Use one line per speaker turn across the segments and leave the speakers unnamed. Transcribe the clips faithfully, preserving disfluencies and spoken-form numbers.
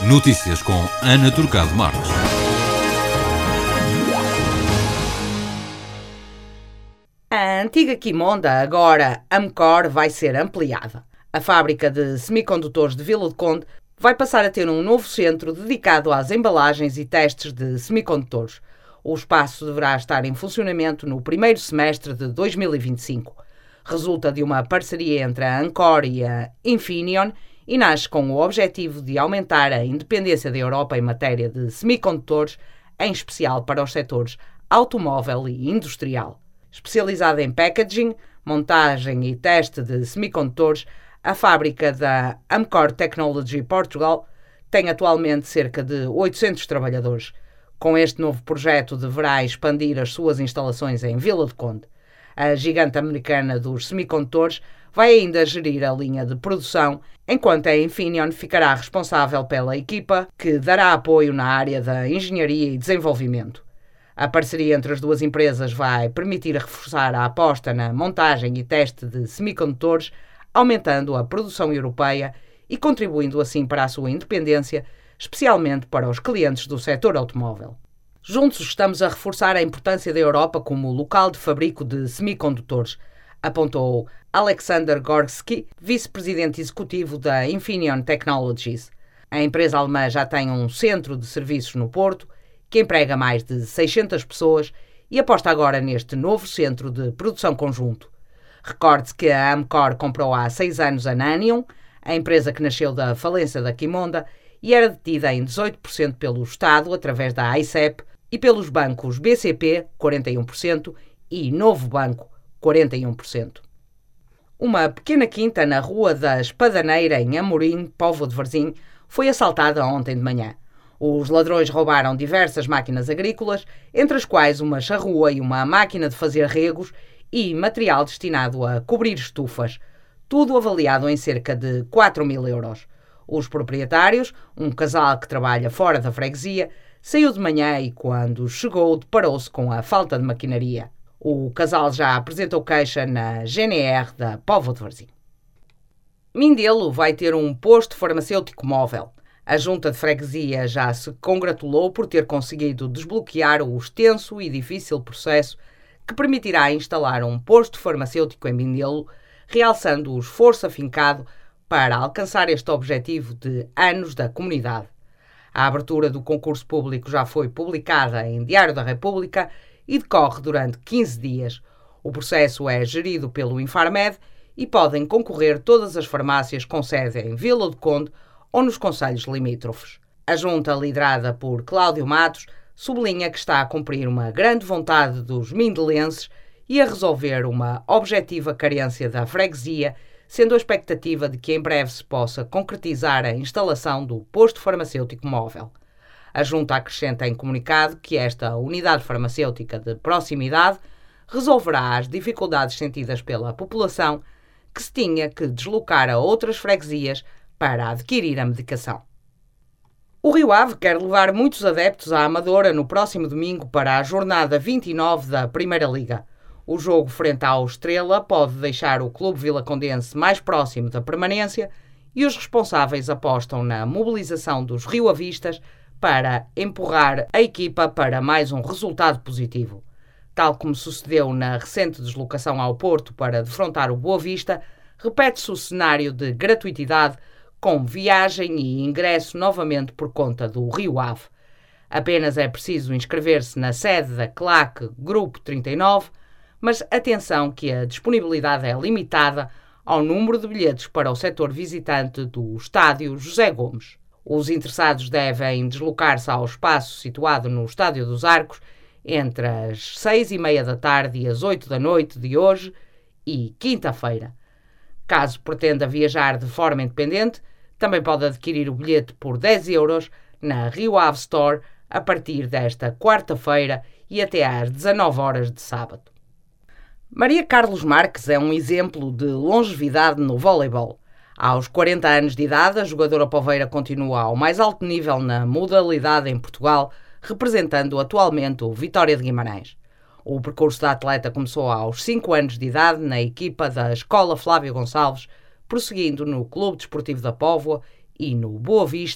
Notícias com Ana Turcado Marques.
A antiga Quimonda, agora Amcor, vai ser ampliada. A fábrica de semicondutores de Vila do Conde vai passar a ter um novo centro dedicado às embalagens e testes de semicondutores. O espaço deverá estar em funcionamento no primeiro semestre de dois mil e vinte e cinco. Resulta de uma parceria entre a Amcor e a Infineon e nasce com o objetivo de aumentar a independência da Europa em matéria de semicondutores, em especial para os setores automóvel e industrial. Especializada em packaging, montagem e teste de semicondutores, a fábrica da Amcor Technology Portugal tem atualmente cerca de oitocentos trabalhadores. Com este novo projeto deverá expandir as suas instalações em Vila do Conde. A gigante americana dos semicondutores vai ainda gerir a linha de produção, enquanto a Infineon ficará responsável pela equipa que dará apoio na área da engenharia e desenvolvimento. A parceria entre as duas empresas vai permitir reforçar a aposta na montagem e teste de semicondutores, aumentando a produção europeia e contribuindo assim para a sua independência, especialmente para os clientes do setor automóvel. Juntos estamos a reforçar a importância da Europa como local de fabrico de semicondutores, apontou Alexander Gorski, vice-presidente executivo da Infineon Technologies. A empresa alemã já tem um centro de serviços no Porto, que emprega mais de seiscentas pessoas e aposta agora neste novo centro de produção conjunto. Recorde-se que a Amcor comprou há seis anos a Nanion, a empresa que nasceu da falência da Quimonda e era detida em dezoito por cento pelo Estado através da A I C E P e pelos bancos B C P, quarenta e um por cento, e Novo Banco, quarenta e um por cento. Uma pequena quinta na Rua da Espadaneira, em Amorim, Póvoa de Varzim, foi assaltada ontem de manhã. Os ladrões roubaram diversas máquinas agrícolas, entre as quais uma charrua e uma máquina de fazer regos e material destinado a cobrir estufas, tudo avaliado em cerca de quatro mil euros. Os proprietários, um casal que trabalha fora da freguesia, saiu de manhã e, quando chegou, deparou-se com a falta de maquinaria. O casal já apresentou queixa na G N R da Póvoa de Varzim. Mindelo vai ter um posto farmacêutico móvel. A Junta de Freguesia já se congratulou por ter conseguido desbloquear o extenso e difícil processo que permitirá instalar um posto farmacêutico em Mindelo, realçando o esforço afincado para alcançar este objetivo de anos da comunidade. A abertura do concurso público já foi publicada em Diário da República e decorre durante quinze dias. O processo é gerido pelo Infarmed e podem concorrer todas as farmácias com sede em Vila do Conde ou nos concelhos limítrofes. A junta, liderada por Cláudio Matos, sublinha que está a cumprir uma grande vontade dos mindelenses e a resolver uma objetiva carência da freguesia, sendo a expectativa de que em breve se possa concretizar a instalação do posto farmacêutico móvel. A junta acrescenta em comunicado que esta unidade farmacêutica de proximidade resolverá as dificuldades sentidas pela população que se tinha que deslocar a outras freguesias para adquirir a medicação. O Rio Ave quer levar muitos adeptos à Amadora no próximo domingo para a jornada vinte e nove da Primeira Liga. O jogo frente ao Estrela pode deixar o Clube Vilacondense mais próximo da permanência e os responsáveis apostam na mobilização dos rioavistas para empurrar a equipa para mais um resultado positivo. Tal como sucedeu na recente deslocação ao Porto para defrontar o Boa Vista, repete-se o cenário de gratuitidade com viagem e ingresso novamente por conta do Rio Ave. Apenas é preciso inscrever-se na sede da Claque Grupo trinta e nove, mas atenção que a disponibilidade é limitada ao número de bilhetes para o setor visitante do Estádio José Gomes. Os interessados devem deslocar-se ao espaço situado no Estádio dos Arcos entre as seis e meia da tarde e as oito da noite de hoje e quinta-feira. Caso pretenda viajar de forma independente, também pode adquirir o bilhete por dez euros na Rio Ave Store a partir desta quarta-feira e até às dezanove horas de sábado. Maria Carlos Marques é um exemplo de longevidade no voleibol. Aos quarenta anos de idade, a jogadora poveira continua ao mais alto nível na modalidade em Portugal, representando atualmente o Vitória de Guimarães. O percurso da atleta começou aos cinco anos de idade na equipa da Escola Flávio Gonçalves, prosseguindo no Clube Desportivo da Póvoa e no Boa Vista,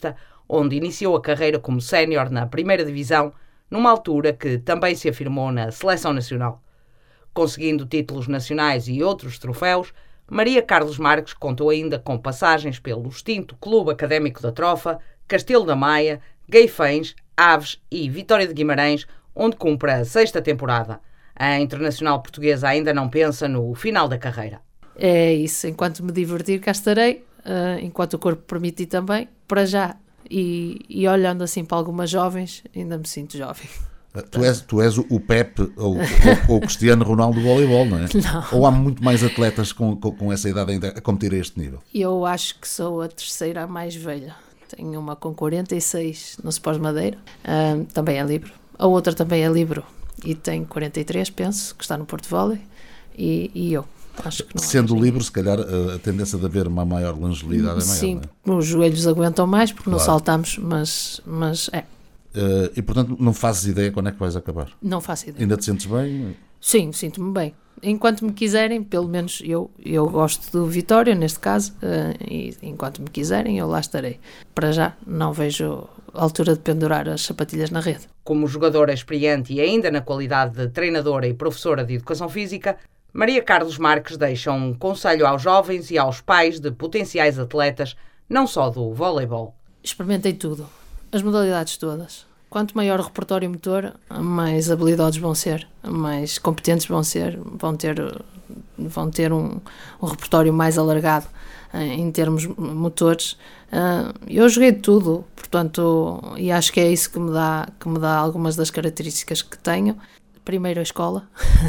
onde iniciou a carreira como sénior na primeira divisão, numa altura que também se afirmou na seleção nacional. Conseguindo títulos nacionais e outros troféus, Maria Carlos Marques contou ainda com passagens pelo extinto Clube Académico da Trofa, Castelo da Maia, Gueifães, Aves e Vitória de Guimarães, onde cumpre a sexta temporada. A internacional portuguesa ainda não pensa no final da carreira.
É isso, enquanto me divertir cá estarei, uh, enquanto o corpo permitir também, para já. E, e olhando assim para algumas jovens, ainda me sinto jovem.
Tu és, tu és o Pepe ou, ou, ou o Cristiano Ronaldo do voleibol, não é?
Não.
Ou há muito mais atletas com, com, com essa idade ainda a competir a este nível?
Eu acho que sou a terceira mais velha. Tenho uma com quarenta e seis no Sport Madeira, uh, também é livre. A outra também é livre e tem quarenta e três, penso, que está no Porto Volley. E, e eu. Acho que não.
Sendo livre, se calhar a tendência de haver uma maior longevidade é maior.
Sim,
não é?
Os joelhos aguentam mais porque
claro.
não saltamos, mas, mas é.
Uh, e portanto não fazes ideia quando é que vais acabar?
Não faço ideia.
Ainda te sentes bem?
Sim, sinto-me bem. Enquanto me quiserem, pelo menos eu, eu gosto do Vitória, neste caso, uh, e enquanto me quiserem eu lá estarei. Para já não vejo a altura de pendurar as sapatilhas na rede.
Como jogadora experiente e ainda na qualidade de treinadora e professora de Educação Física, Maria Carlos Marques deixa um conselho aos jovens e aos pais de potenciais atletas, não só do voleibol.
Experimentem tudo, as modalidades todas. Quanto maior o repertório motor, mais habilidosos vão ser, mais competentes vão ser, vão ter, vão ter um, um repertório mais alargado em termos motores. Eu joguei de tudo, portanto, e acho que é isso que me dá, que me dá algumas das características que tenho. Primeiro a escola,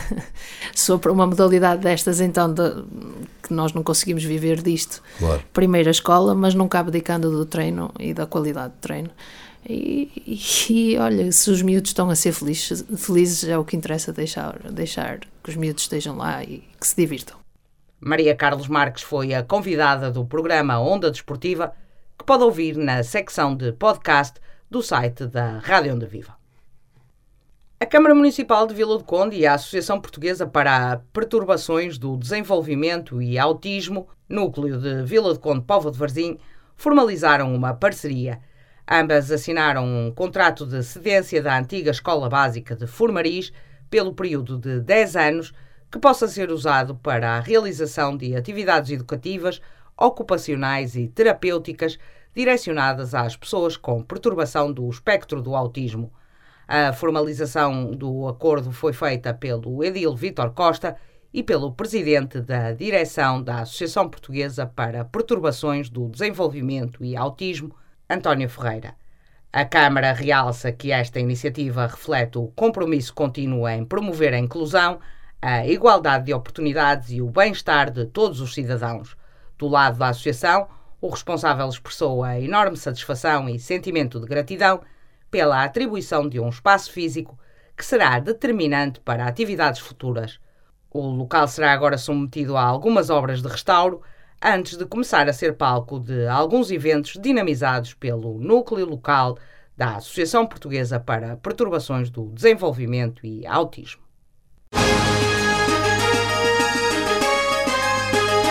sou para uma modalidade destas então de, que nós não conseguimos viver disto.
Claro.
Primeiro a escola, mas nunca abdicando do treino e da qualidade de treino. E, e, e olha, se os miúdos estão a ser felizes, felizes é o que interessa, deixar, deixar que os miúdos estejam lá e que se divirtam.
Maria Carlos Marques foi a convidada do programa Onda Desportiva, que pode ouvir na secção de podcast do site da Rádio Onda Viva. A Câmara Municipal de Vila do Conde e a Associação Portuguesa para Perturbações do Desenvolvimento e Autismo, núcleo de Vila do Conde Póvoa de Varzim, formalizaram uma parceria. Ambas assinaram um contrato de cedência da antiga Escola Básica de Formariz pelo período de dez anos, que possa ser usado para a realização de atividades educativas, ocupacionais e terapêuticas direcionadas às pessoas com perturbação do espectro do autismo. A formalização do acordo foi feita pelo edil Vítor Costa e pelo presidente da direção da Associação Portuguesa para Perturbações do Desenvolvimento e Autismo, António Ferreira. A Câmara realça que esta iniciativa reflete o compromisso contínuo em promover a inclusão, a igualdade de oportunidades e o bem-estar de todos os cidadãos. Do lado da Associação, o responsável expressou a enorme satisfação e sentimento de gratidão pela atribuição de um espaço físico que será determinante para atividades futuras. O local será agora submetido a algumas obras de restauro, antes de começar a ser palco de alguns eventos dinamizados pelo núcleo local da Associação Portuguesa para Perturbações do Desenvolvimento e Autismo.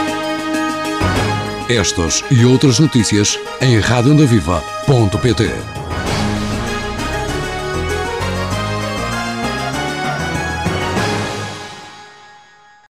Estas e outras notícias em rádio onda viva ponto pt.